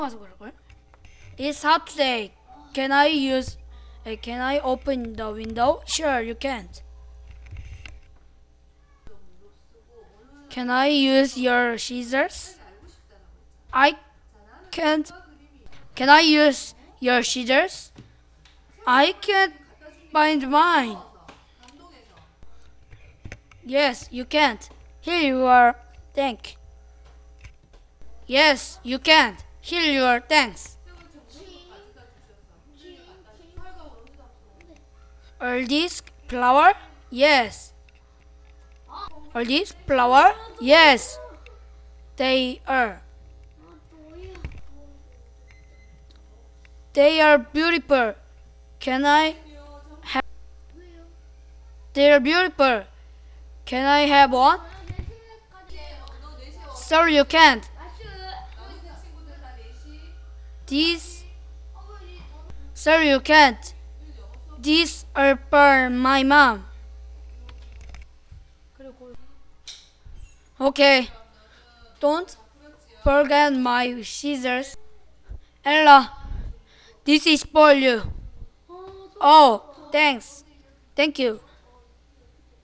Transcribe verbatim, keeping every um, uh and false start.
It's hot today. Can I use uh, can I open the window? Sure, you can't. Can I use your scissors? I can't. Can I use your scissors? I can't find mine. Yes, you can't. Here you are. Thank. Yes, you can't. Here you are. Thanks. Are these flower? Yes. Are these flower? Yes, they are. They are beautiful. Can I have? They are beautiful. Can I have one? Sorry, you can't. These. Sorry, you can't. These are for my mom. Okay. Don't forget my scissors. Ella, this is for you. Oh, thanks. Thank you.